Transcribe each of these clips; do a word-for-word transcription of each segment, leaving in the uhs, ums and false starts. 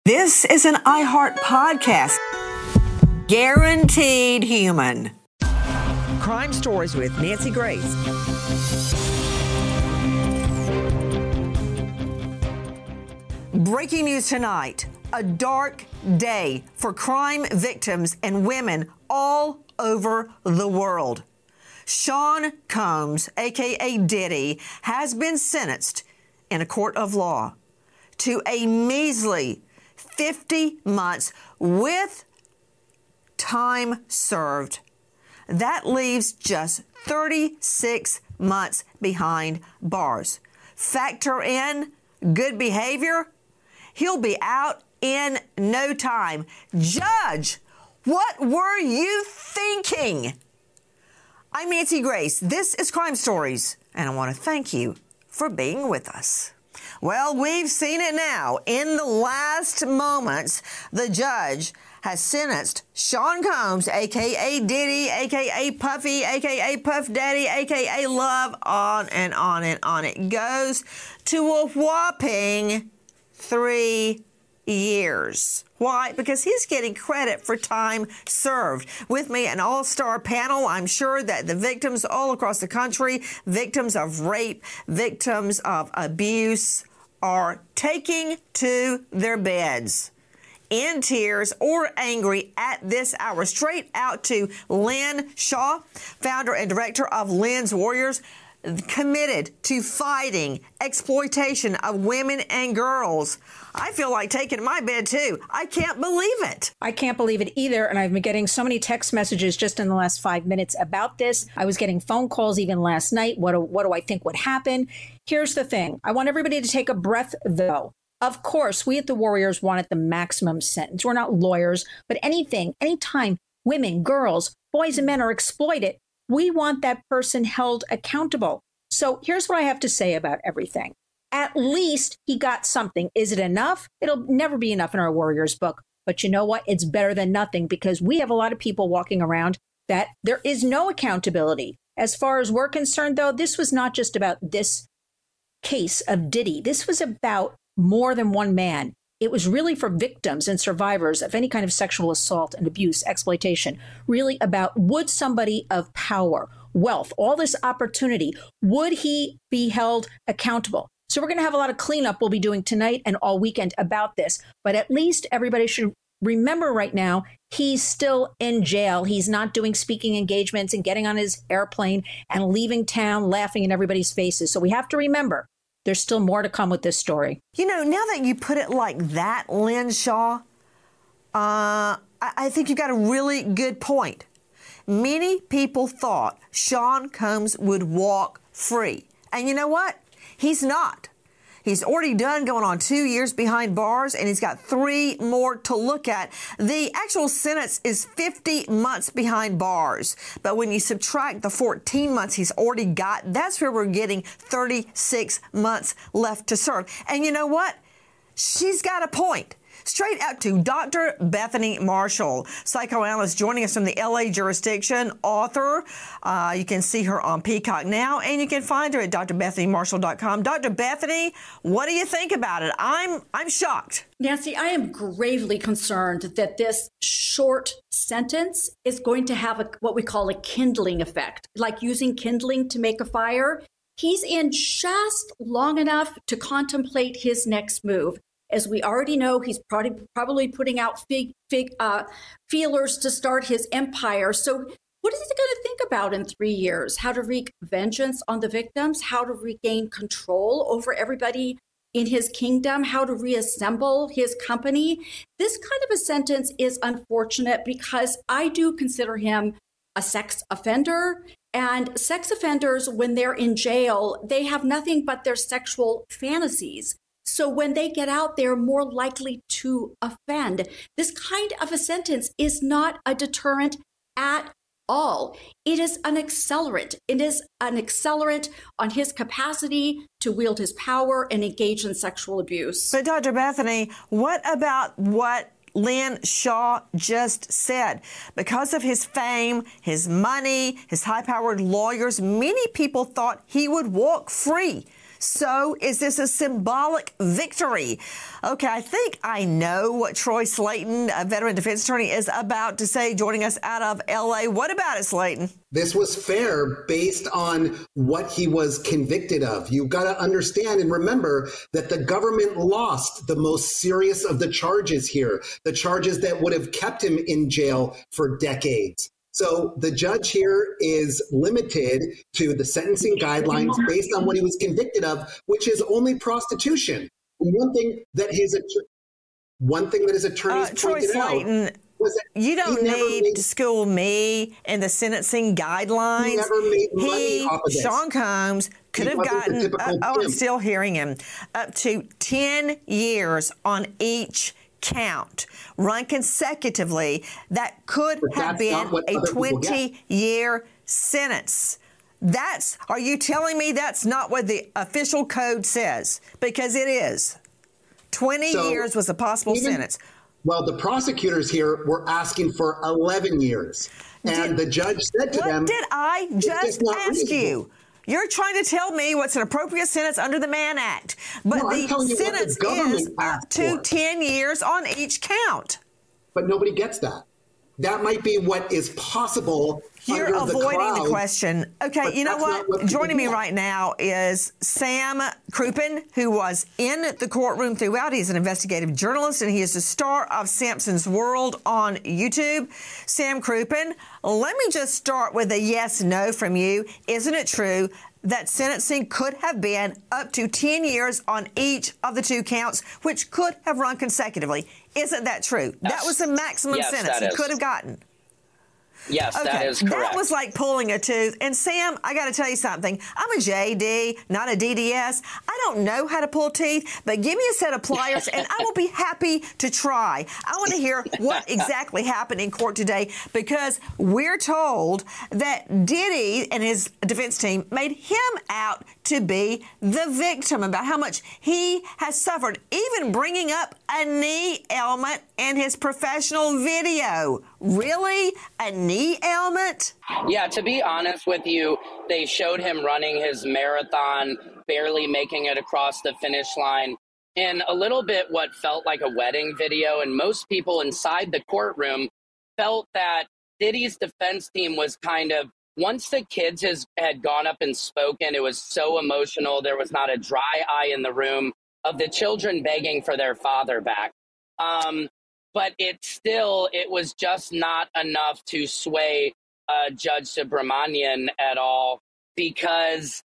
This is an iHeart podcast. Guaranteed human. Crime Stories with Nancy Grace. Breaking news tonight. A dark day for crime victims and women all over the world. Sean Combs, a k a. Diddy, has been sentenced in a court of law to a measly fifty months with time served. That leaves just thirty-six months behind bars. Factor in good behavior, he'll be out in no time. Judge, what were you thinking? I'm Nancy Grace. This is Crime Stories, and I want to thank you for being with us. Well, we've seen it now. In the last moments, the judge has sentenced Sean Combs, a k a. Diddy, a k a. Puffy, a k a. Puff Daddy, a k a. Love, on and on and on it goes, to a whopping three years. Why? Because he's getting credit for time served. With me, an all-star panel. I'm sure that the victims all across the country, victims of rape, victims of abuse, are taking to their beds in tears or angry at this hour. Straight out to Lynn Shaw, founder and director of Lynn's Warriors, committed to fighting exploitation of women and girls. I feel like taking my bed too. I can't believe it. I can't believe it either. And I've been getting so many text messages just in the last five minutes about this. I was getting phone calls even last night. What do, what do I think would happen? Here's the thing. I want everybody to take a breath, though. Of course, we at the Warriors wanted the maximum sentence. We're not lawyers, but anything, anytime women, girls, boys and men are exploited, we want that person held accountable. So here's what I have to say about everything. At least he got something. Is it enough? It'll never be enough in our Warriors book. But you know what? It's better than nothing, because we have a lot of people walking around that there is no accountability. As far as we're concerned, though, this was not just about this case of Diddy. This was about more than one man. It was really for victims and survivors of any kind of sexual assault and abuse, exploitation, really about, would somebody of power, wealth, all this opportunity, would he be held accountable? So we're going to have a lot of cleanup we'll be doing tonight and all weekend about this. But at least everybody should remember right now, he's still in jail. He's not doing speaking engagements and getting on his airplane and leaving town laughing in everybody's faces. So we have to remember, there's still more to come with this story. You know, now that you put it like that, Lynn Shaw, uh, I, I think you've got a really good point. Many people thought Sean Combs would walk free. And you know what? He's not. He's already done going on two years behind bars, and he's got three more to look at. The actual sentence is fifty months behind bars. But when you subtract the fourteen months he's already got, that's where we're getting thirty-six months left to serve. And you know what? She's got a point. Straight out to Doctor Bethany Marshall, psychoanalyst joining us from the L A jurisdiction, author. Uh, you can see her on Peacock now, and you can find her at d r bethany marshall dot com. Doctor Bethany, what do you think about it? I'm I'm shocked. Nancy, I am gravely concerned that this short sentence is going to have a, what we call a kindling effect, like using kindling to make a fire. He's in just long enough to contemplate his next move. As we already know, he's probably probably putting out fig, fig, uh, feelers to start his empire. So what is he going to think about in three years? How to wreak vengeance on the victims? How to regain control over everybody in his kingdom? How to reassemble his company? This kind of a sentence is unfortunate because I do consider him a sex offender. And sex offenders, when they're in jail, they have nothing but their sexual fantasies. So when they get out, they're more likely to offend. This kind of a sentence is not a deterrent at all. It is an accelerant. It is an accelerant on his capacity to wield his power and engage in sexual abuse. But Doctor Bethany, what about what Lynn Shaw just said? Because of his fame, his money, his high-powered lawyers, many people thought he would walk free. So is this a symbolic victory? Okay, I think I know what Troy Slayton, a veteran defense attorney, is about to say, joining us out of L A. What about it, Slayton? This was fair based on what he was convicted of. You've got to understand and remember that the government lost the most serious of the charges here, the charges that would have kept him in jail for decades. So the judge here is limited to the sentencing guidelines based on what he was convicted of, which is only prostitution. And one thing that his one thing that his attorneys uh, Troy pointed Slayton, out was that you don't need made, to school me in the sentencing guidelines. He never made money he, off of this. Sean Combs could He have wasn't gotten, uh, oh, I'm still hearing him, up to ten years on each count, run consecutively. That could But have that's been a a twenty-year sentence. That's, are you telling me that's not what the official code says? Because it is. twenty So years was a possible even, sentence. Well, the prosecutors here were asking for eleven years. And Did, the judge said to what them, did I just ask reasonable. you? You're trying to tell me what's an appropriate sentence under the Mann Act. But No, I'm the telling you what the sentence government is up asked to for. ten years on each count. But nobody gets that. That might be what is possible. You're under avoiding the, the cloud, question. Okay, but you know that's what? not what people Joining me want. right now is Sam Crouppen, who was in the courtroom throughout. He's an investigative journalist, and he is the star of Samson's World on YouTube. Sam Crouppen, let me just start with a yes, no from you. Isn't it true that sentencing could have been up to ten years on each of the two counts, which could have run consecutively? Isn't that true? Yes. That was the maximum Yes, sentence that he is. could have gotten. Yes, Okay, that is correct. that was like pulling a tooth. And Sam, I got to tell you something. I'm a J D, not a D D S. I don't know how to pull teeth, but give me a set of pliers and I will be happy to try. I want to hear what exactly happened in court today, because we're told that Diddy and his defense team made him out to be the victim, about how much he has suffered, even bringing up a knee ailment in his professional video. Really? A knee ailment? Yeah, to be honest with you, they showed him running his marathon, barely making it across the finish line, in a little bit what felt like a wedding video. And most people inside the courtroom felt that Diddy's defense team was kind of, once the kids has, had gone up and spoken, it was so emotional. There was not a dry eye in the room of the children begging for their father back. Um, but it still, it was just not enough to sway uh, Judge Subramanian at all, because,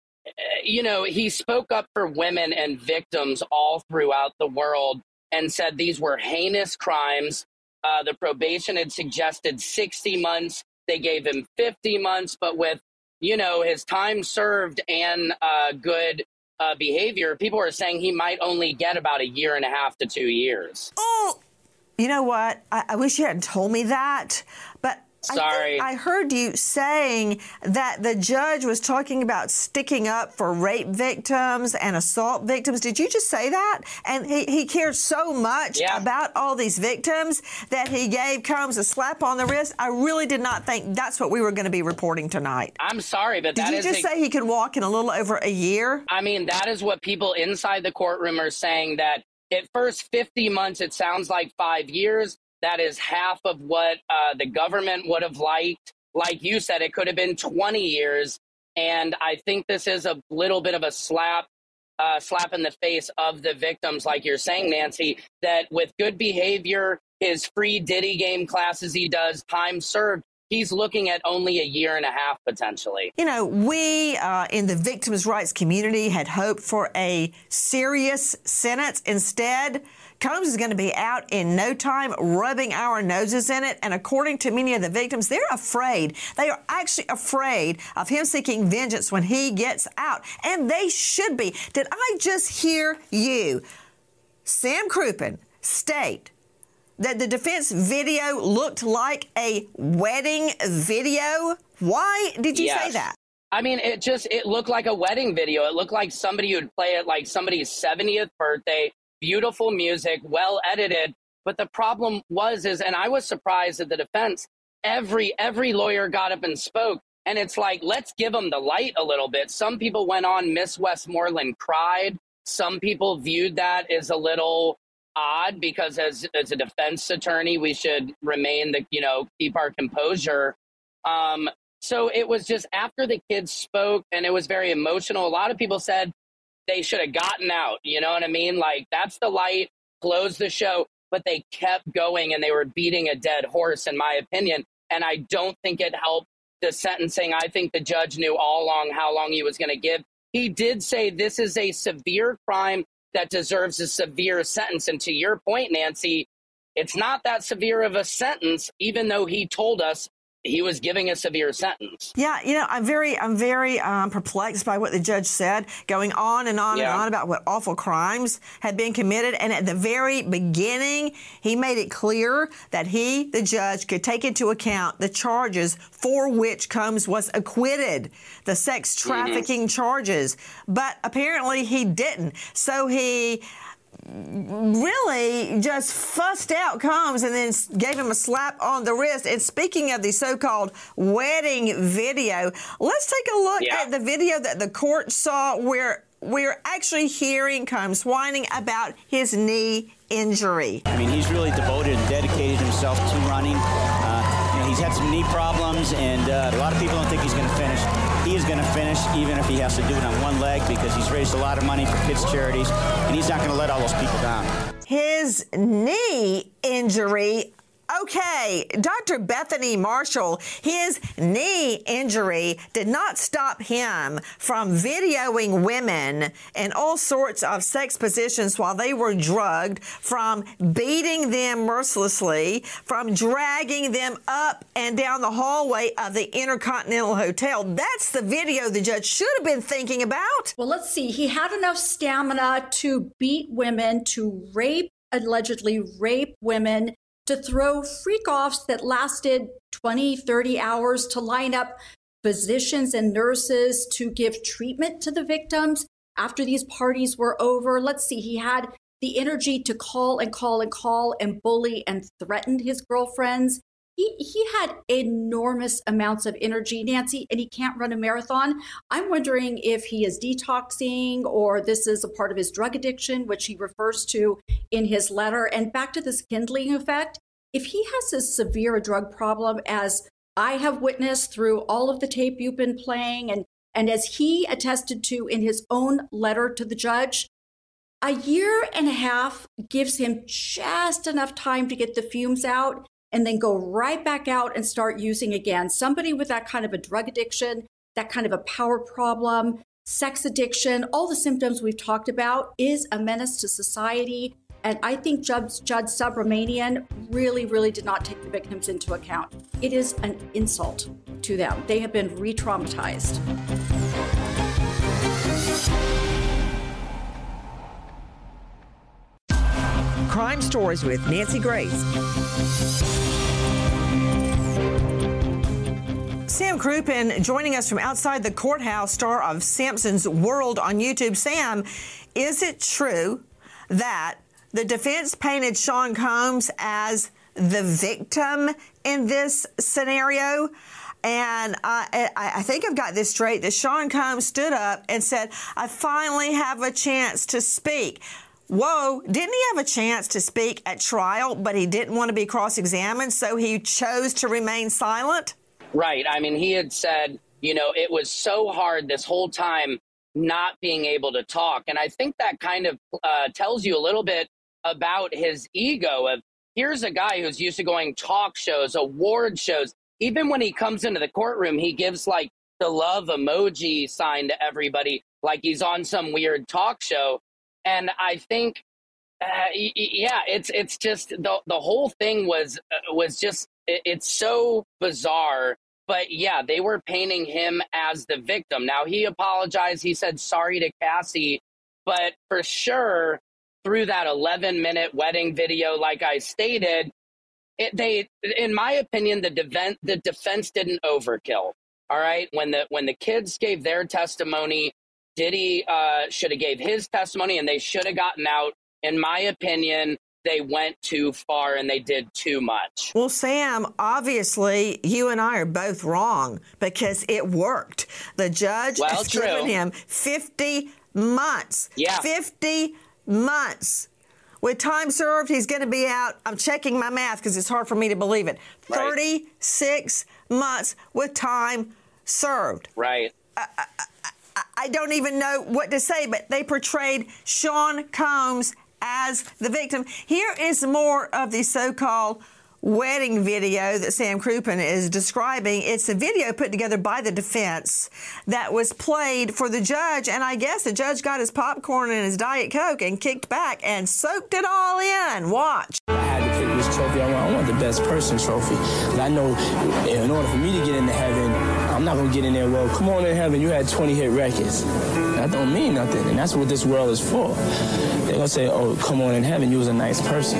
you know, he spoke up for women and victims all throughout the world and said these were heinous crimes. Uh, the probation had suggested sixty months. They gave him fifty months, but with, you know, his time served and uh, good uh, behavior, people are saying he might only get about a year and a half to two years. Oh, you know what? I, I wish you hadn't told me that, but Sorry. I, think I heard you saying that the judge was talking about sticking up for rape victims and assault victims. Did you just say that? And he, he cared so much yeah. about all these victims that he gave Combs a slap on the wrist. I really did not think that's what we were going to be reporting tonight. I'm sorry, but Did that you is just a- say he could walk in a little over a year? I mean, that is what people inside the courtroom are saying, that at first fifty months, it sounds like five years. That is half of what uh, the government would have liked. Like you said, it could have been twenty years. And I think this is a little bit of a slap, uh, slap in the face of the victims, like you're saying, Nancy, that with good behavior, his free Diddy game classes he does, time served, he's looking at only a year and a half potentially. You know, we uh, in the victims' rights community had hoped for a serious sentence. Instead, Combs is going to be out in no time, rubbing our noses in it. And according to many of the victims, they're afraid. They are actually afraid of him seeking vengeance when he gets out. And they should be. Did I just hear you, Sam Crouppen, state that the defense video looked like a wedding video? Why did you Yes. say that? I mean, it just, it looked like a wedding video. It looked like somebody who'd play it like somebody's seventieth birthday. Beautiful music, well edited. But the problem was, is, and I was surprised at the defense, every every lawyer got up and spoke. And it's like, let's give them the light a little bit. Some people went on, Miss Westmoreland cried. Some people viewed that as a little odd because as, as a defense attorney, we should remain the, you know, keep our composure. Um, so it was just after the kids spoke and it was very emotional. A lot of people said they should have gotten out. You know what I mean? Like, that's the light, close the show. But they kept going and they were beating a dead horse, in my opinion. And I don't think it helped the sentencing. I think the judge knew all along how long he was going to give. He did say this is a severe crime that deserves a severe sentence. And to your point, Nancy, it's not that severe of a sentence, even though he told us he was giving a severe sentence. Yeah, you know, I'm very, I'm very um, perplexed by what the judge said, going on and on yeah. and on about what awful crimes had been committed. And at the very beginning, he made it clear that he, the judge, could take into account the charges for which Combs was acquitted, the sex trafficking mm-hmm. charges. But apparently he didn't. So he really just fussed out Combs and then gave him a slap on the wrist. And speaking of the so-called wedding video, let's take a look yeah. at the video that the court saw where we're actually hearing Combs whining about his knee injury. I mean, he's really devoted and dedicated himself to running. Uh, you know, he's had some knee problems, and uh, a lot of people don't think he's going to finish. He is going to finish, even if he has to do it on one leg, because he's raised a lot of money for kids' charities, and he's not going to let all those people down. His knee injury. Okay, Doctor Bethany Marshall, his knee injury did not stop him from videoing women in all sorts of sex positions while they were drugged, from beating them mercilessly, from dragging them up and down the hallway of the Intercontinental Hotel. That's the video the judge should have been thinking about. Well, let's see. He had enough stamina to beat women, to rape, allegedly rape women, to throw freak-offs that lasted twenty, thirty hours, to line up physicians and nurses to give treatment to the victims after these parties were over. Let's see, he had the energy to call and call and call and bully and threaten his girlfriends. He he had enormous amounts of energy, Nancy, and he can't run a marathon. I'm wondering if he is detoxing or this is a part of his drug addiction, which he refers to in his letter. And back to this kindling effect, if he has as severe a drug problem as I have witnessed through all of the tape you've been playing, and, and as he attested to in his own letter to the judge, a year and a half gives him just enough time to get the fumes out and then go right back out and start using again. Somebody with that kind of a drug addiction, that kind of a power problem, sex addiction, all the symptoms we've talked about is a menace to society. And I think Judge, Judge Subramanian really, really did not take the victims into account. It is an insult to them. They have been re-traumatized. Crime Stories with Nancy Grace. Sam Crouppen joining us from outside the courthouse, star of Samson's World on YouTube. Sam, is it true that the defense painted Sean Combs as the victim in this scenario? And I, I think I've got this straight, that Sean Combs stood up and said, I finally have a chance to speak. Whoa, didn't he have a chance to speak at trial, but he didn't want to be cross-examined, so he chose to remain silent? Right. I mean, he had said, you know, it was so hard this whole time not being able to talk. And I think that kind of uh, tells you a little bit about his ego of, here's a guy who's used to going talk shows, award shows. Even when he comes into the courtroom, he gives like the love emoji sign to everybody, like he's on some weird talk show. And I think, uh, yeah, it's it's just the the whole thing was uh, was just it, it's so bizarre. But yeah, they were painting him as the victim. Now he apologized. He said sorry to Cassie, but for sure through that eleven minute wedding video, like I stated, it, they, in my opinion, the defense the defense didn't overkill. All right, when the when the kids gave their testimony, Diddy uh, should have gave his testimony, and they should have gotten out. In my opinion, they went too far and they did too much. Well, Sam, obviously, you and I are both wrong because it worked. The judge well, has true. given him fifty months. Yeah. fifty months. With time served, he's going to be out. I'm checking my math because it's hard for me to believe it. Right. thirty-six months with time served. Right. I, I, I, I don't even know what to say, but they portrayed Sean Combs as the victim. Here is more of the so-called wedding video that Sam Crouppen is describing. It's a video put together by the defense that was played for the judge, and I guess the judge got his popcorn and his Diet Coke and kicked back and soaked it all in. Watch. I had to pick which trophy I want. I want the best person trophy. But I know in order for me to get into heaven, I'm not going to get in there, well, come on in heaven, you had twenty hit records. That don't mean nothing, and that's what this world is for. They're going to say, oh, come on in heaven, you was a nice person.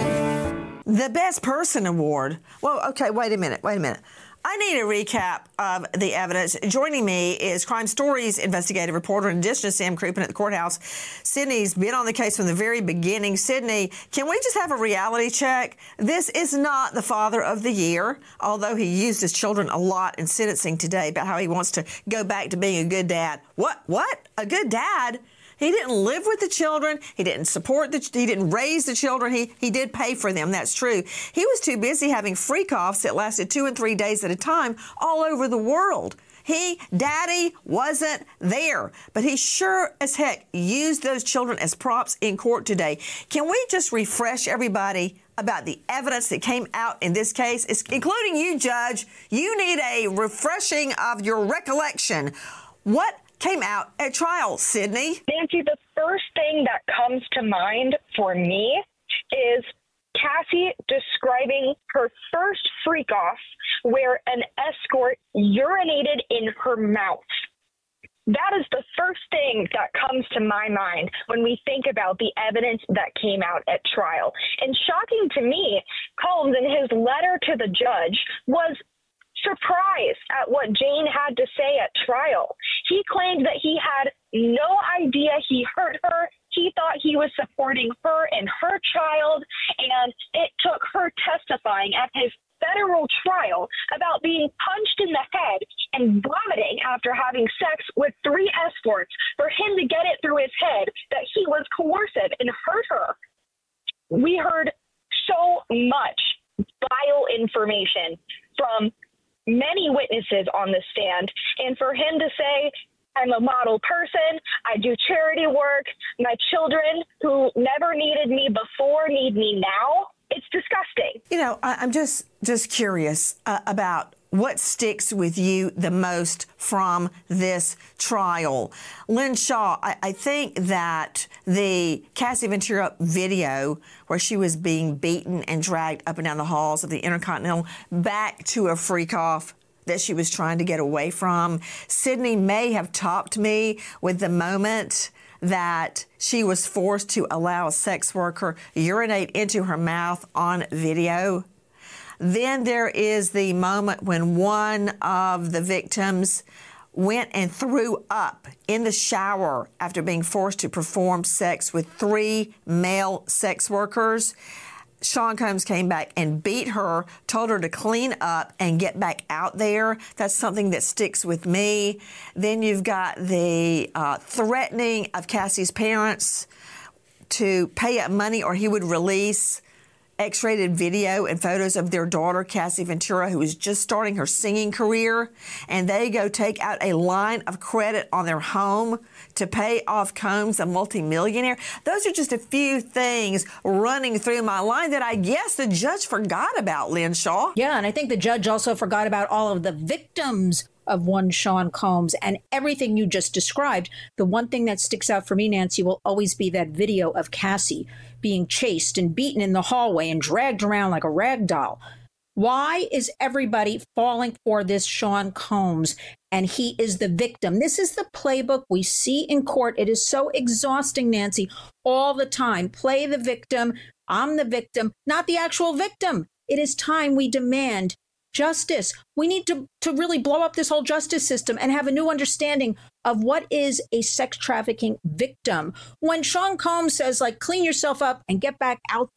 The Best Person Award. Well, okay, wait a minute, wait a minute. I need a recap of the evidence. Joining me is Crime Stories investigative reporter, in addition to Sam Crouppen at the courthouse. Sydney's been on the case from the very beginning. Sydney, can we just have a reality check? This is not the father of the year, although he used his children a lot in sentencing today about how he wants to go back to being a good dad. What? What? A good dad? He didn't live with the children. He didn't support the, he didn't raise the children. He, he did pay for them. That's true. He was too busy having freak-offs that lasted two and three days at a time all over the world. He, Daddy, wasn't there, but he sure as heck used those children as props in court today. Can we just refresh everybody about the evidence that came out in this case, it's, including you, Judge? You need a refreshing of your recollection. What came out at trial, Sydney? Nancy, the first thing that comes to mind for me is Cassie describing her first freak-off where an escort urinated in her mouth. That is the first thing that comes to my mind when we think about the evidence that came out at trial. And shocking to me, Combs, in his letter to the judge, was surprised at what Jane had to say at trial. He claimed that he had no idea he hurt her. He thought he was supporting her and her child, and it took her testifying at his federal trial about being punched in the head and vomiting after having sex with three escorts for him to get it through his head that he was coercive and hurt her. We heard so much vile information from many witnesses on the stand, and for him to say, I'm a model person, I do charity work, my children who never needed me before need me now, it's disgusting. You know, I, I'm just just curious uh, about what sticks with you the most from this trial. Lynn Shaw, I, I think that the Cassie Ventura video where she was being beaten and dragged up and down the halls of the Intercontinental back to a freak-off that she was trying to get away from. Sydney may have topped me with the moment that she was forced to allow a sex worker urinate into her mouth on video. Then there is the moment when one of the victims went and threw up in the shower after being forced to perform sex with three male sex workers. Sean Combs came back and beat her, told her to clean up and get back out there. That's something that sticks with me. Then you've got the uh, threatening of Cassie's parents to pay up money or he would release X-rated video and photos of their daughter, Cassie Ventura, who is just starting her singing career, and they go take out a line of credit on their home to pay off Combs, a multimillionaire. Those are just a few things running through my line that I guess the judge forgot about, Lynn Shaw. Yeah, and I think the judge also forgot about all of the victims of one Sean Combs and everything you just described. The one thing that sticks out for me, Nancy, will always be that video of Cassie being chased and beaten in the hallway and dragged around like a rag doll. Why is everybody falling for this Sean Combs? And he is the victim. This is the playbook we see in court. It is so exhausting, Nancy, all the time. Play the victim. I'm the victim, not the actual victim. It is time we demand justice. We need to, to really blow up this whole justice system and have a new understanding of what is a sex trafficking victim. When Sean Combs says, like, clean yourself up and get back out there,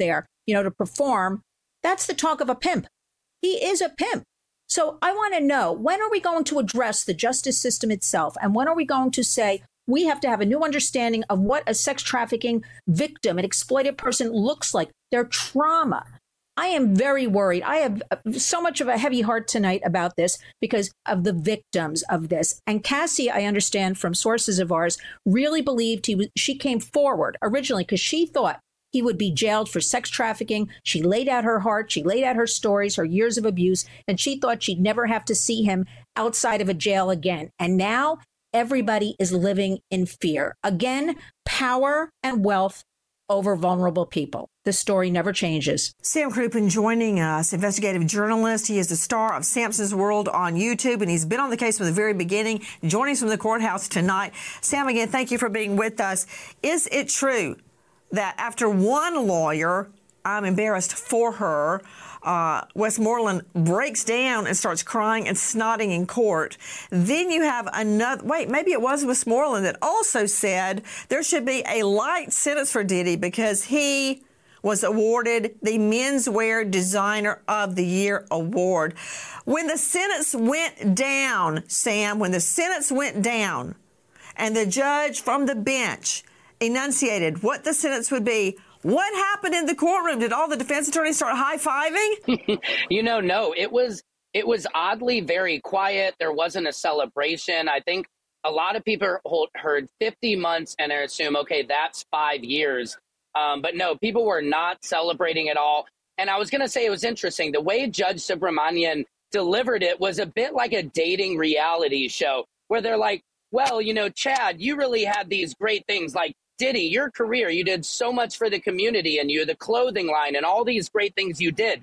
you know, to perform. That's the talk of a pimp. He is a pimp. So I want to know, when are we going to address the justice system itself? And when are we going to say we have to have a new understanding of what a sex trafficking victim, an exploited person looks like, their trauma? I am very worried. I have so much of a heavy heart tonight about this because of the victims of this. And Cassie, I understand from sources of ours, really believed he was, she came forward originally because she thought he would be jailed for sex trafficking. She laid out her heart. She laid out her stories, her years of abuse, and she thought she'd never have to see him outside of a jail again. And now everybody is living in fear. Again, power and wealth over vulnerable people. The story never changes. Sam Crupen joining us, investigative journalist. He is the star of Samson's World on YouTube, and he's been on the case from the very beginning, joining us from the courthouse tonight. Sam, again, thank you for being with us. Is it true that after one lawyer, I'm embarrassed for her, uh, Westmoreland breaks down and starts crying and snotting in court, then you have another, wait, maybe it was Westmoreland that also said there should be a light sentence for Diddy because he was awarded the Menswear Designer of the Year award. When the sentence went down, Sam, when the sentence went down and the judge from the bench enunciated what the sentence would be, what happened in the courtroom? Did all the defense attorneys start high-fiving? you know, no, it was it was oddly very quiet. There wasn't a celebration. I think a lot of people heard fifty months and assume, okay, that's five years. Um, but no, people were not celebrating at all. And I was going to say it was interesting. The way Judge Subramanian delivered it was a bit like a dating reality show where they're like, well, you know, Chad, you really had these great things like Diddy, your career, you did so much for the community and you the clothing line and all these great things you did.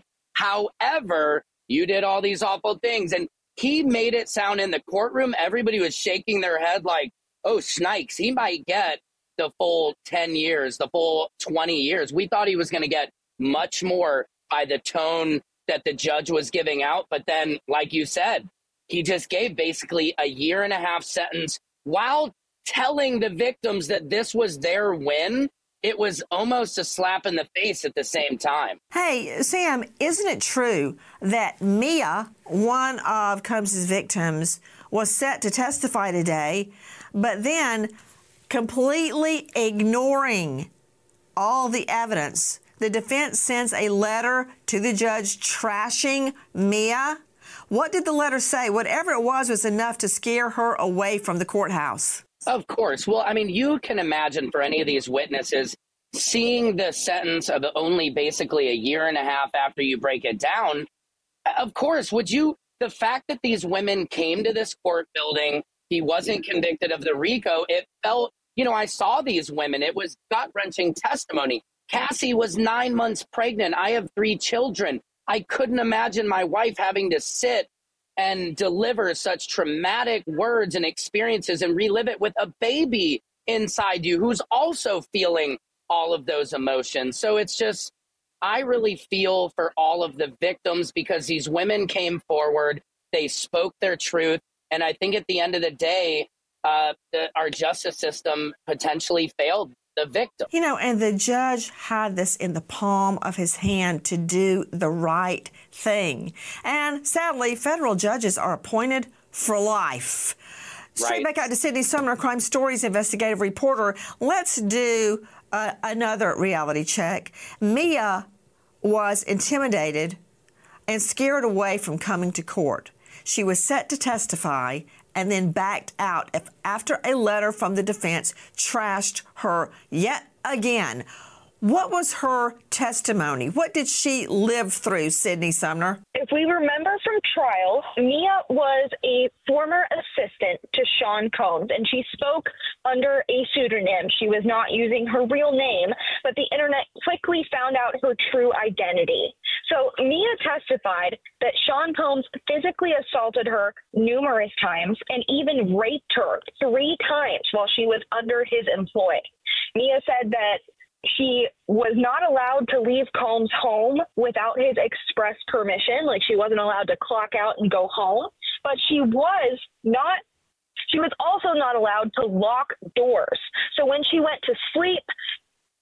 However, you did all these awful things. And he made it sound in the courtroom, everybody was shaking their head like, oh, snikes, he might get the full ten years, the full twenty years. We thought he was going to get much more by the tone that the judge was giving out. But then, like you said, he just gave basically a year and a half sentence while telling the victims that this was their win. It was almost a slap in the face at the same time. Hey, Sam, isn't it true that Mia, one of Combs' victims, was set to testify today, but then completely ignoring all the evidence, the defense sends a letter to the judge trashing Mia? What did the letter say? Whatever it was was enough to scare her away from the courthouse. Of course. Well, I mean, you can imagine for any of these witnesses seeing the sentence of only basically a year and a half after you break it down. Of course, would you, the fact that these women came to this court building, he wasn't convicted of the RICO, it felt, you know, I saw these women. It was gut-wrenching testimony. Cassie was nine months pregnant. I have three children. I couldn't imagine my wife having to sit and deliver such traumatic words and experiences and relive it with a baby inside you who's also feeling all of those emotions. So it's just, I really feel for all of the victims because these women came forward, they spoke their truth. And I think at the end of the day, uh, the, our justice system potentially failed the victim. You know, and the judge had this in the palm of his hand to do the right thing. And sadly, federal judges are appointed for life. Straight Right. back out to Sydney Sumner, Crime Stories investigative reporter. Let's do uh, another reality check. Mia was intimidated and scared away from coming to court. She was set to testify and then backed out after a letter from the defense trashed her yet again. What was her testimony? What did she live through, Sydney Sumner? If we remember from trial, Mia was a former assistant to Sean Combs, and she spoke under a pseudonym. She was not using her real name, but the internet quickly found out her true identity. So Mia testified that Sean Combs physically assaulted her numerous times and even raped her three times while she was under his employ. Mia said that she was not allowed to leave Combs' home without his express permission, like she wasn't allowed to clock out and go home, but she was not, she was also not allowed to lock doors. So when she went to sleep,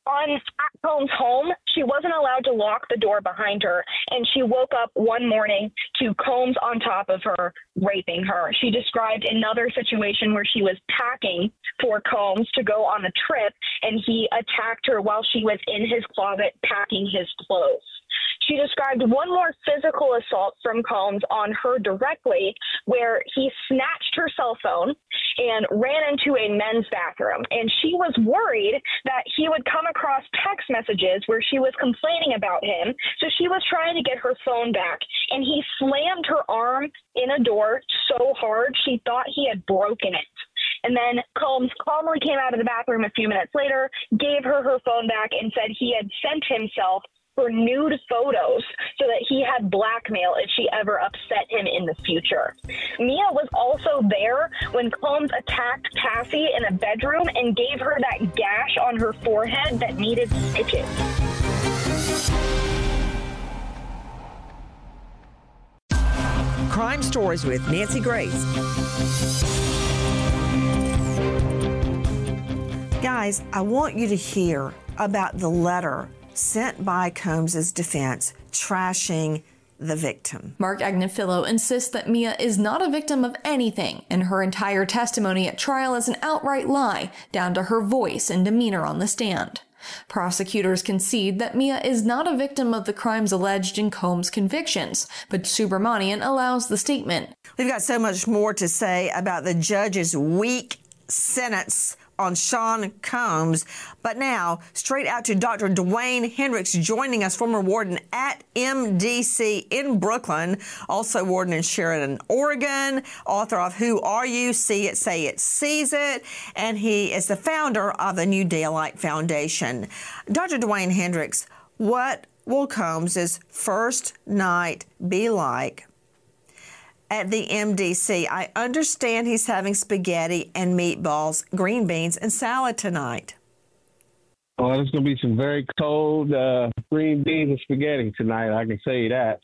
On at Combs' home, she wasn't allowed to lock the door behind her, and she woke up one morning to Combs on top of her, raping her. She described another situation where she was packing for Combs to go on a trip, and he attacked her while she was in his closet packing his clothes. She described one more physical assault from Combs on her directly, where he snatched her cell phone and ran into a men's bathroom. And she was worried that he would come across text messages where she was complaining about him. So she was trying to get her phone back. And he slammed her arm in a door so hard she thought he had broken it. And then Combs calmly came out of the bathroom a few minutes later, gave her her phone back, and said he had sent himself for nude photos so that he had blackmail if she ever upset him in the future. Mia was also there when Combs attacked Cassie in a bedroom and gave her that gash on her forehead that needed stitches. Crime Stories with Nancy Grace. Guys, I want you to hear about the letter sent by Combs' defense trashing the victim. Mark Agnifilo insists that Mia is not a victim of anything, and her entire testimony at trial is an outright lie, down to her voice and demeanor on the stand. Prosecutors concede that Mia is not a victim of the crimes alleged in Combs' convictions, but Subramanian allows the statement. We've got so much more to say about the judge's weak sentence on Sean Combs. But now, straight out to Doctor Dwayne Hendricks, joining us, former warden at M D C in Brooklyn, also warden in Sheridan, Oregon, author of Who Are You? See It, Say It, Sees It, and he is the founder of the New Daylight Foundation. Doctor Dwayne Hendricks, what will Combs' first night be like at the M D C? I understand he's having spaghetti and meatballs, green beans, and salad tonight. Well, there's going to be some very cold uh, green beans and spaghetti tonight. I can tell you that.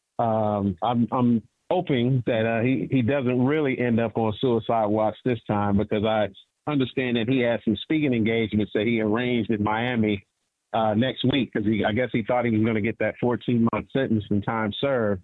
Um, I'm, I'm hoping that uh, he, he doesn't really end up on suicide watch this time, because I understand that he has some speaking engagements that he arranged in Miami uh, next week, because I guess he thought he was going to get that fourteen-month sentence and time served.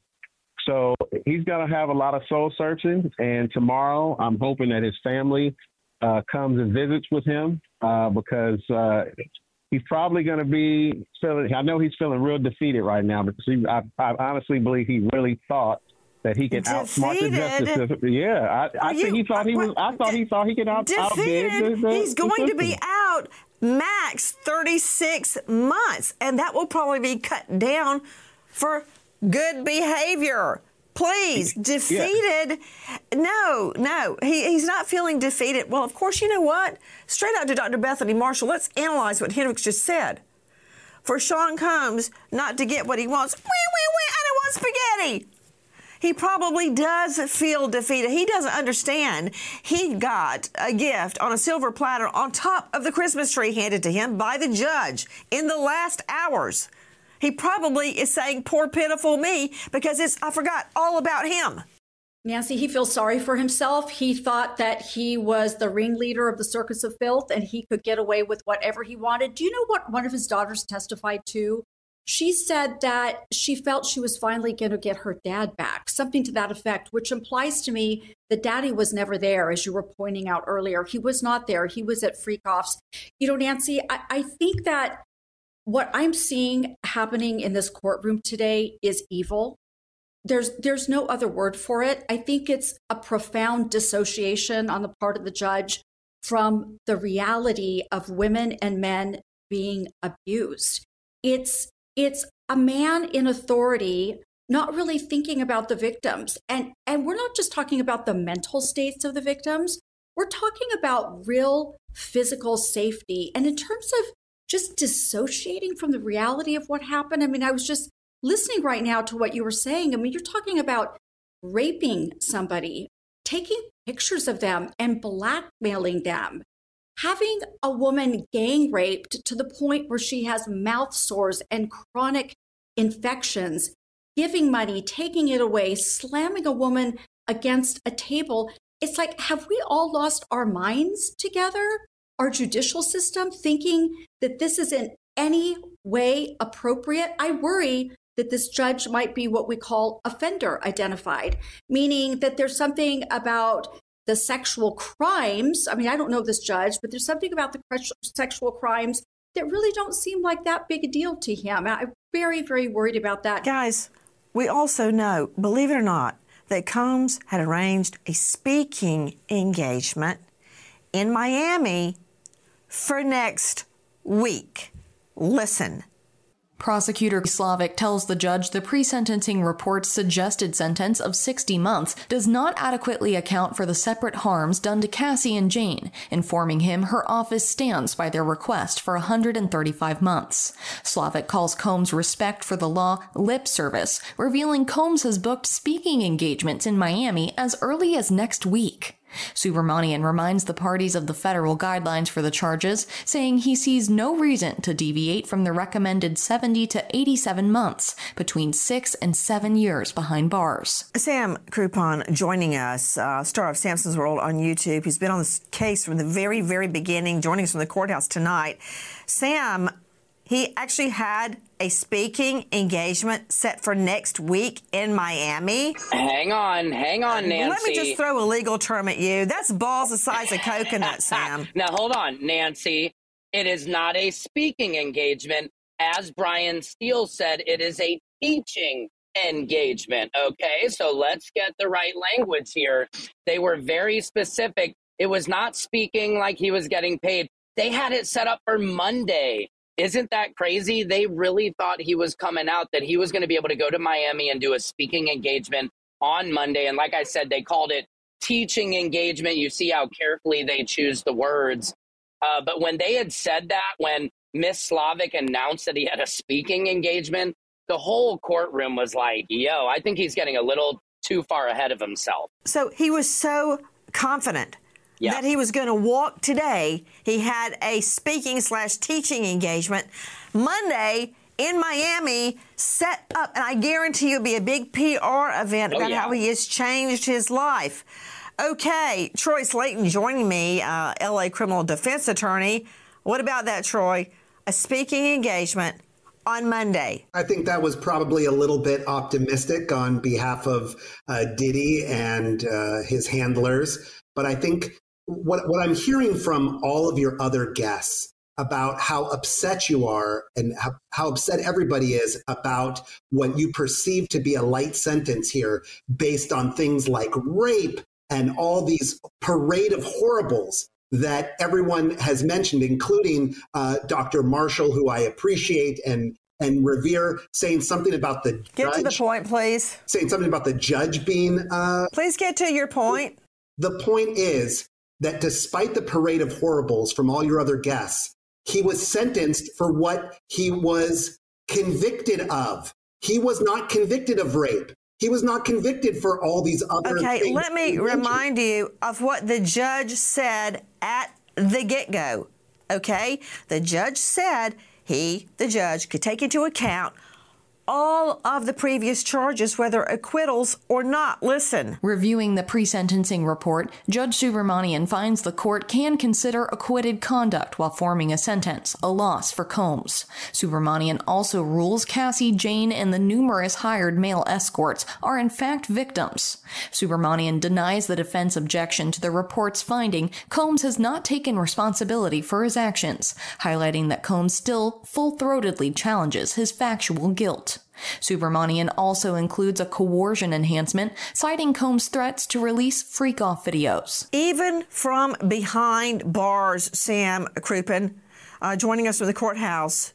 So he's going to have a lot of soul searching. And tomorrow, I'm hoping that his family uh, comes and visits with him uh, because uh, he's probably going to be feeling, I know he's feeling real defeated right now, because he, I, I honestly believe he really thought that he could defeated. outsmart the justice system. Yeah, I, I think he thought he was, I thought he thought he could out, outbid the, the, He's going the to be out max thirty-six months, and that will probably be cut down for good behavior. Please, defeated. Yeah. No, no, he, he's not feeling defeated. Well, of course, you know what? Straight out to Doctor Bethany Marshall, let's analyze what Hendricks just said. For Sean Combs not to get what he wants, wee, wee, wee, I don't want spaghetti. He probably does feel defeated. He doesn't understand. He got a gift on a silver platter on top of the Christmas tree handed to him by the judge in the last hours. He probably is saying, poor pitiful me, because it's, I forgot all about him. Nancy, he feels sorry for himself. He thought that he was the ringleader of the Circus of Filth and he could get away with whatever he wanted. Do you know what one of his daughters testified to? She said that she felt she was finally going to get her dad back, something to that effect, which implies to me that daddy was never there, as you were pointing out earlier. He was not there. He was at Freakoffs. You know, Nancy, I, I think that what I'm seeing happening in this courtroom today is evil. There's there's no other word for it. I think it's a profound dissociation on the part of the judge from the reality of women and men being abused. It's it's a man in authority not really thinking about the victims. And, and we're not just talking about the mental states of the victims. We're talking about real physical safety. And in terms of just dissociating from the reality of what happened. I mean, I was just listening right now to what you were saying. I mean, you're talking about raping somebody, taking pictures of them and blackmailing them, having a woman gang raped to the point where she has mouth sores and chronic infections, giving money, taking it away, slamming a woman against a table. It's like, have we all lost our minds together? our judicial system, thinking that this is in any way appropriate. I worry that this judge might be what we call offender identified, meaning that there's something about the sexual crimes. I mean, I don't know this judge, but there's something about the sexual crimes that really don't seem like that big a deal to him. I'm very, very worried about that. Guys, we also know, believe it or not, that Combs had arranged a speaking engagement in Miami for next week. Listen. Prosecutor Slavic tells the judge the pre-sentencing report's suggested sentence of sixty months does not adequately account for the separate harms done to Cassie and Jane, informing him her office stands by their request for one hundred thirty-five months. Slavic calls Combs' respect for the law lip service, revealing Combs has booked speaking engagements in Miami as early as next week. Subramanian reminds the parties of the federal guidelines for the charges, saying he sees no reason to deviate from the recommended seventy to eighty-seven months, between six and seven years behind bars. Sam Crouppen joining us, uh, star of Samson's World on YouTube. He's been on this case from the very, very beginning, joining us from the courthouse tonight. Sam, he actually had a speaking engagement set for next week in Miami. Hang on, hang on, Nancy. Let me just throw a legal term at you. That's balls the size of coconut, Sam. Now, hold on, Nancy. It is not a speaking engagement. As Brian Steele said, it is a teaching engagement, okay? So let's get the right language here. They were very specific. It was not speaking like he was getting paid. They had it set up for Monday. Isn't that crazy? They really thought he was coming out, that he was going to be able to go to Miami and do a speaking engagement on Monday. And like I said, they called it teaching engagement. You see how carefully they choose the words. Uh, but when they had said that, when Miss Slavic announced that he had a speaking engagement, the whole courtroom was like, yo, I think he's getting a little too far ahead of himself. So he was so confident yeah. that he was going to walk today. He had a speaking slash teaching engagement Monday in Miami set up. And I guarantee it'll be a big P R event about oh, yeah. how he has changed his life. Okay, Troy Slayton joining me, uh, L A criminal defense attorney. What about that, Troy? A speaking engagement on Monday. I think that was probably a little bit optimistic on behalf of uh, Diddy and uh, his handlers. But I think what, what I'm hearing from all of your other guests about how upset you are and how, how upset everybody is about what you perceive to be a light sentence here based on things like rape and all these parade of horribles that everyone has mentioned, including uh, Doctor Marshall, who I appreciate and and revere, saying something about the Get judge. to the point, please. Saying something about the judge being... Uh, please get to your point. The point is that despite the parade of horribles from all your other guests, he was sentenced for what he was convicted of. He was not convicted of rape. He was not convicted for all these other okay, things. Let me remind you of what the judge said at the get-go, okay? The judge said he, the judge, could take into account all of the previous charges, whether acquittals or not. Listen. Reviewing the pre-sentencing report, Judge Subramanian finds the court can consider acquitted conduct while forming a sentence, a loss for Combs. Subramanian also rules Cassie, Jane, and the numerous hired male escorts are in fact victims. Subramanian denies the defense objection to the report's finding Combs has not taken responsibility for his actions, highlighting that Combs still full-throatedly challenges his factual guilt. Subramanian also includes a coercion enhancement, citing Combs' threats to release freak-off videos. Even from behind bars, Sam Crouppen, uh, joining us from the courthouse,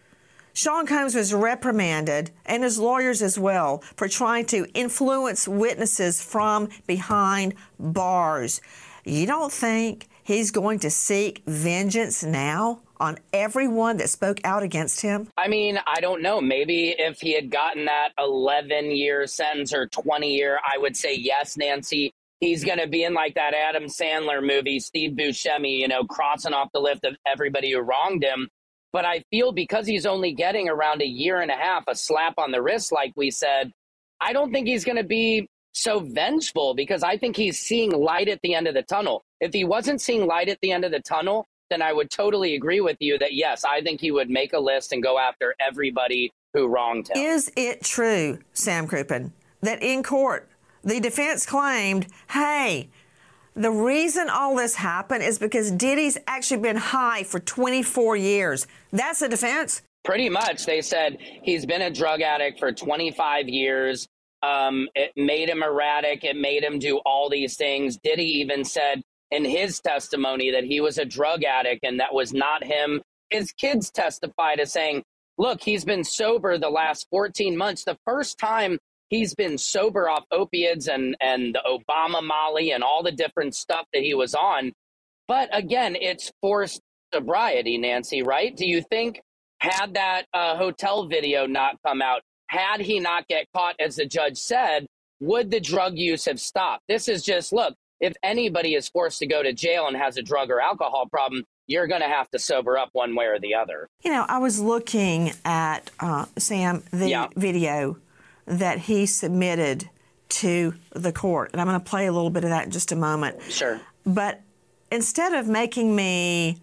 Sean Combs was reprimanded, and his lawyers as well, for trying to influence witnesses from behind bars. You don't think he's going to seek vengeance now on everyone that spoke out against him? I mean, I don't know. Maybe if he had gotten that eleven-year sentence or twenty-year, I would say yes, Nancy. He's going to be in like that Adam Sandler movie, Steve Buscemi, you know, crossing off the list of everybody who wronged him. But I feel because he's only getting around a year and a half, a slap on the wrist, like we said, I don't think he's going to be so vengeful because I think he's seeing light at the end of the tunnel. If he wasn't seeing light at the end of the tunnel, then I would totally agree with you that, yes, I think he would make a list and go after everybody who wronged him. Is it true, Sam Crouppen, that in court the defense claimed, hey, the reason all this happened is because Diddy's actually been high for twenty-four years? That's the defense? Pretty much. They said he's been a drug addict for twenty-five years. Um, it made him erratic. It made him do all these things. Diddy even said in his testimony that he was a drug addict and that was not him. His kids testified as saying, look, he's been sober the last fourteen months. The first time he's been sober off opiates and, and the Obama Molly and all the different stuff that he was on. But again, it's forced sobriety, Nancy, right? Do you think had that uh, hotel video not come out, had he not get caught, as the judge said, would the drug use have stopped? This is just, look, if anybody is forced to go to jail and has a drug or alcohol problem, you're going to have to sober up one way or the other. You know, I was looking at, uh, Sam, the yeah. video that he submitted to the court. And I'm going to play a little bit of that in just a moment. Sure. But instead of making me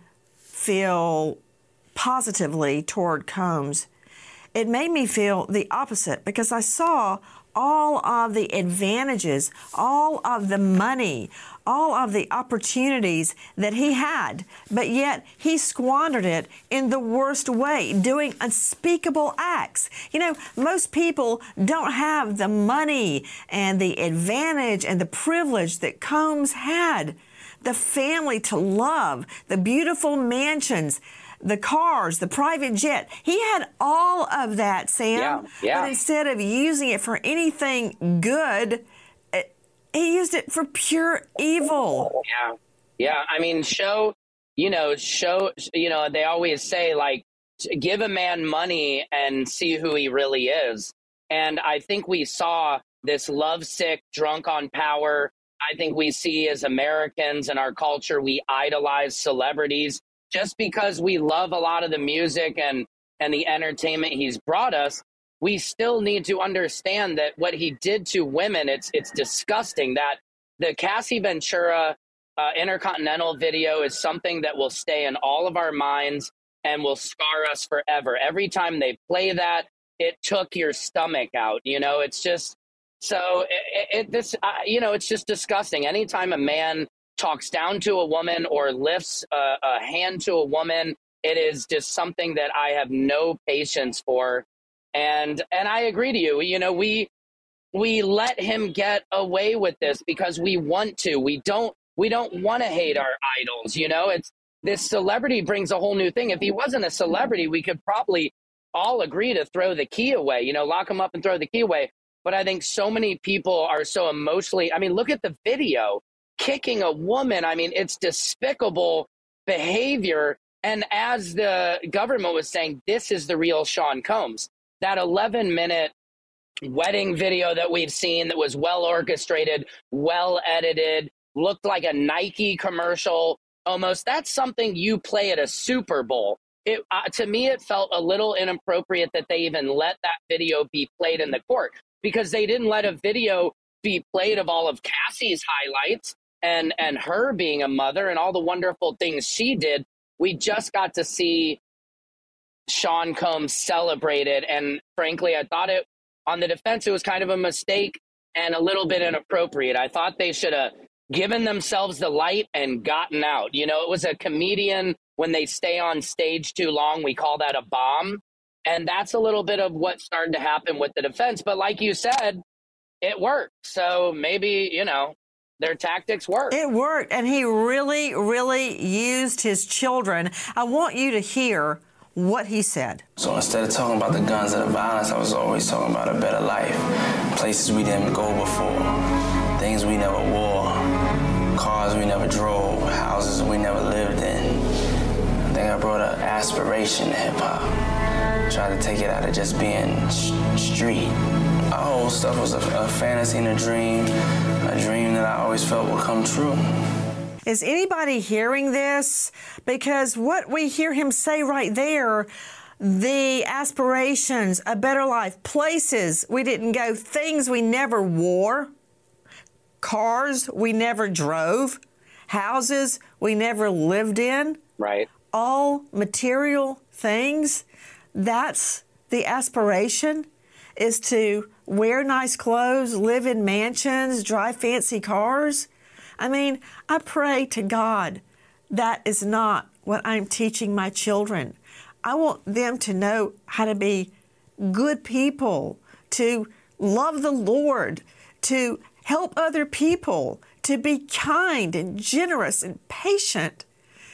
feel positively toward Combs, it made me feel the opposite, because I saw all of the advantages, all of the money, all of the opportunities that he had, but yet he squandered it in the worst way, doing unspeakable acts. You know, most people don't have the money and the advantage and the privilege that Combs had. The family to love, the beautiful mansions, the cars, the private jet. He had all of that, Sam. Yeah, yeah. But instead of using it for anything good, he used it for pure evil. Yeah. Yeah. I mean, show, you know, show, you know, they always say, like, give a man money and see who he really is. And I think we saw this lovesick, drunk on power. I think we see, as Americans in our culture, we idolize celebrities just because we love a lot of the music and, and the entertainment he's brought us. We still need to understand that what he did to women, it's it's disgusting. That the Cassie Ventura uh, Intercontinental video is something that will stay in all of our minds and will scar us forever. Every time they play that, it took your stomach out. You know, it's just so it, it this uh, you know, it's just disgusting. Anytime a man talks down to a woman or lifts a, a hand to a woman, it is just something that I have no patience for. And and I agree to you. You know, we we let him get away with this because we want to. We don't we don't want to hate our idols. You know, it's this celebrity brings a whole new thing. If he wasn't a celebrity, we could probably all agree to throw the key away, you know, lock him up and throw the key away. But I think so many people are so emotionally. I mean, look at the video kicking a woman. I mean, it's despicable behavior. And as the government was saying, this is the real Sean Combs. That eleven minute wedding video that we've seen that was well orchestrated, well edited, looked like a Nike commercial almost. That's something you play at a Super Bowl. It, uh, to me, it felt a little inappropriate that they even let that video be played in the court, because they didn't let a video be played of all of Cassie's highlights and, and her being a mother and all the wonderful things she did. We just got to see Sean Combs celebrated, and frankly, I thought it on the defense, it was kind of a mistake and a little bit inappropriate. I thought they should have given themselves the light and gotten out. You know, it was a comedian. When they stay on stage too long, we call that a bomb. And that's a little bit of what started to happen with the defense. But like you said, it worked. So maybe, you know, their tactics worked. It worked. And he really, really used his children. I want you to hear what he said. So instead of talking about the guns and the violence, I was always talking about a better life. Places we didn't go before. Things we never wore. Cars we never drove. Houses we never lived in. I think I brought an aspiration to hip-hop. Tried to take it out of just being sh- street. Our whole stuff was a, a fantasy and a dream. A dream that I always felt would come true. Is anybody hearing this? Because what we hear him say right there, the aspirations, a better life, places we didn't go, things we never wore, cars we never drove, houses we never lived in. Right. All material things, that's the aspiration, is to wear nice clothes, live in mansions, drive fancy cars. I mean, I pray to God that is not what I'm teaching my children. I want them to know how to be good people, to love the Lord, to help other people, to be kind and generous and patient.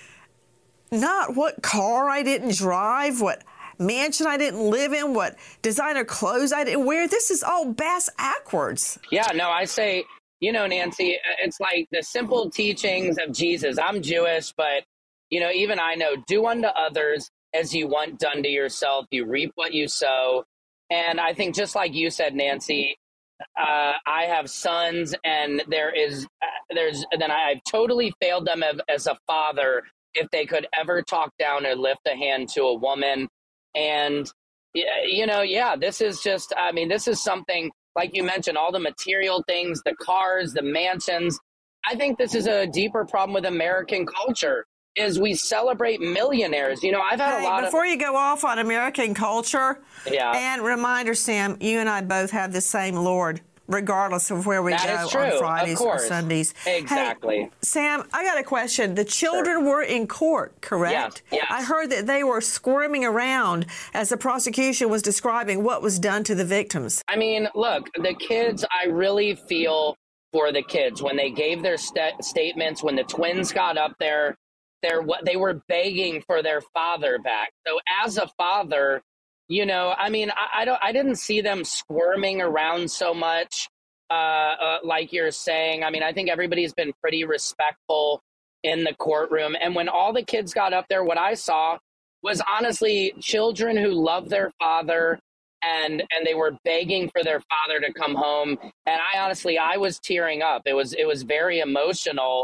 Not what car I didn't drive, what mansion I didn't live in, what designer clothes I didn't wear. This is all bass backwards. Yeah, no, I say, you know, Nancy, it's like the simple teachings of Jesus. I'm Jewish, but, you know, even I know, do unto others as you want done to yourself. You reap what you sow. And I think just like you said, Nancy, uh, I have sons, and there is, uh, there's, then I've totally failed them as, as a father if they could ever talk down or lift a hand to a woman. And, you know, yeah, this is just, I mean, this is something, like you mentioned, all the material things, the cars, the mansions. I think this is a deeper problem with American culture, is we celebrate millionaires. You know, I've had hey, a lot before of... Before you go off on American culture, yeah. and reminder, Sam, you and I both have the same Lord, regardless of where we that go is true. on Fridays of course. or Sundays. Exactly. Hey, Sam, I got a question. The children sure. were in court, correct? Yes. yes. I heard that they were squirming around as the prosecution was describing what was done to the victims. I mean, look, the kids, I really feel for the kids. When they gave their st- statements, when the twins got up there, they're, they were begging for their father back. So as a father, you know, I mean, I, I don't, I didn't see them squirming around so much, uh, uh, like you're saying. I mean, I think everybody's been pretty respectful in the courtroom. And when all the kids got up there, what I saw was honestly children who love their father, and and they were begging for their father to come home. And I honestly, I was tearing up. It was it was very emotional.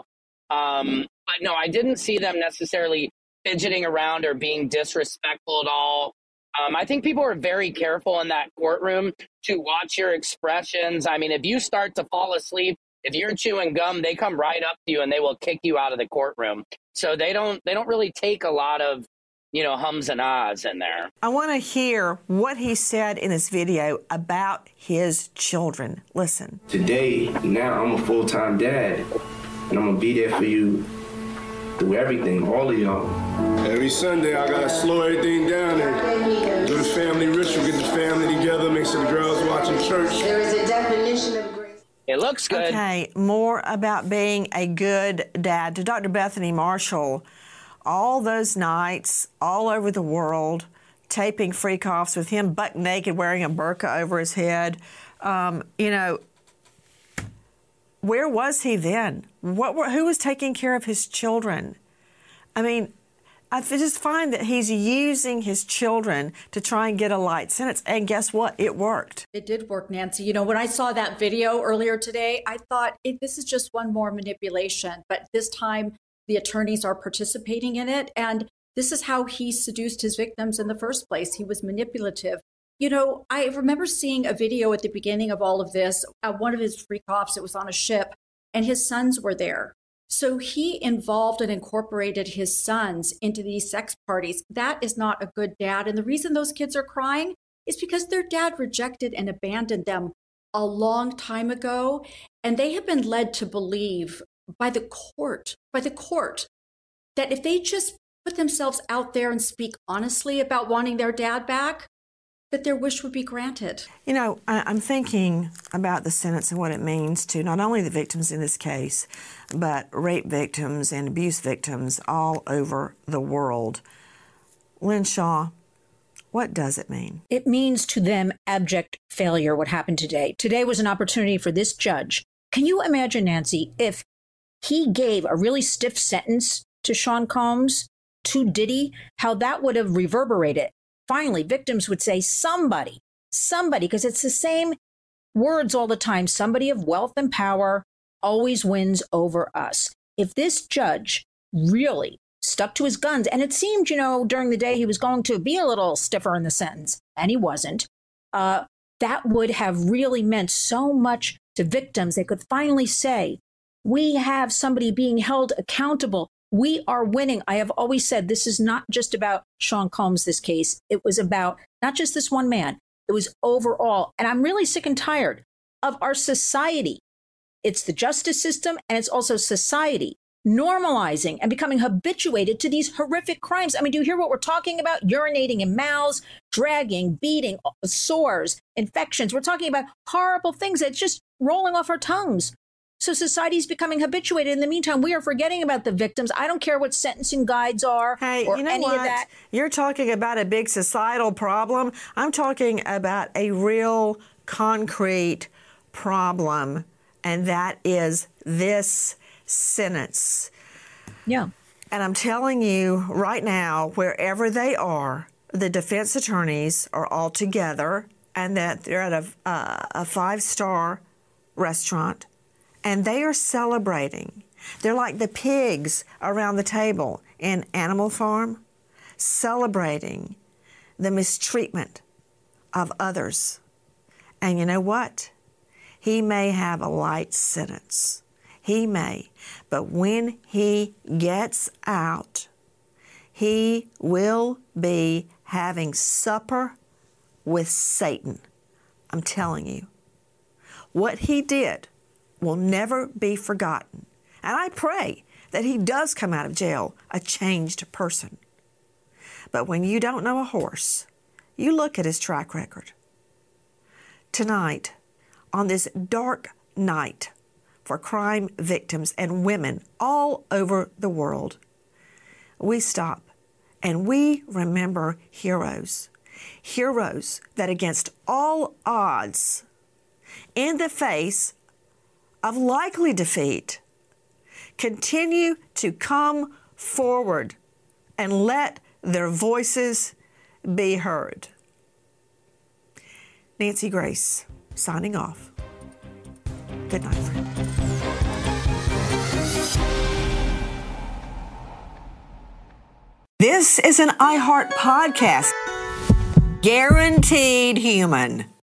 Um, but no, I didn't see them necessarily fidgeting around or being disrespectful at all. Um, I think people are very careful in that courtroom to watch your expressions. I mean, if you start to fall asleep, if you're chewing gum, they come right up to you and they will kick you out of the courtroom. So they don't they don't really take a lot of, you know, hums and ahs in there. I want to hear what he said in this video about his children. Listen. Today, now I'm a full-time dad, and I'm going to be there for you through everything, all of y'all. Every Sunday, I got to slow everything down and do the family ritual, get the family together, make sure the girls watching church. There is a definition of grace. It looks good. Okay, more about being a good dad. To Doctor Bethany Marshall, all those nights all over the world, taping freak-offs with him buck naked, wearing a burqa over his head. Um, you know, where was he then? What were, who was taking care of his children? I mean, I just find that he's using his children to try and get a light sentence. And guess what? It worked. It did work, Nancy. You know, when I saw that video earlier today, I thought it, this is just one more manipulation. But this time, the attorneys are participating in it. And this is how he seduced his victims in the first place. He was manipulative. You know, I remember seeing a video at the beginning of all of this, uh, one of his freak-offs, it was on a ship, and his sons were there. So he involved and incorporated his sons into these sex parties. That is not a good dad. And the reason those kids are crying is because their dad rejected and abandoned them a long time ago. And they have been led to believe by the court, by the court, that if they just put themselves out there and speak honestly about wanting their dad back, that their wish would be granted. You know, I'm thinking about the sentence and what it means to not only the victims in this case, but rape victims and abuse victims all over the world. Lynn Shaw, what does it mean? It means to them abject failure, what happened today. Today was an opportunity for this judge. Can you imagine, Nancy, if he gave a really stiff sentence to Sean Combs, to Diddy, how that would have reverberated? Finally, victims would say, somebody, somebody, because it's the same words all the time. Somebody of wealth and power always wins over us. If this judge really stuck to his guns, and it seemed, you know, during the day he was going to be a little stiffer in the sentence, and he wasn't, uh, that would have really meant so much to victims. They could finally say, we have somebody being held accountable We are winning. I have always said this is not just about Sean Combs, this case. It was about not just this one man. It was overall. And I'm really sick and tired of our society. It's the justice system, and it's also society normalizing and becoming habituated to these horrific crimes. I mean, do you hear what we're talking about? Urinating in mouths, dragging, beating, sores, infections. We're talking about horrible things that's just rolling off our tongues. So society is becoming habituated. In the meantime, we are forgetting about the victims. I don't care what sentencing guides are hey, or you know any what? of that. You're talking about a big societal problem. I'm talking about a real concrete problem, and that is this sentence. Yeah. And I'm telling you right now, wherever they are, the defense attorneys are all together, and that they're at a, uh, a five-star restaurant, and they are celebrating. They're like the pigs around the table in Animal Farm, celebrating the mistreatment of others. And you know what? He may have a light sentence. He may. But when he gets out, he will be having supper with Satan. I'm telling you. What he did will never be forgotten. And I pray that he does come out of jail a changed person. But when you don't know a horse, you look at his track record. Tonight, on this dark night for crime victims and women all over the world, we stop and we remember heroes. Heroes that against all odds, in the face of likely defeat, continue to come forward and let their voices be heard. Nancy Grace, signing off. Good night, friend. This is an iHeart podcast. Guaranteed human.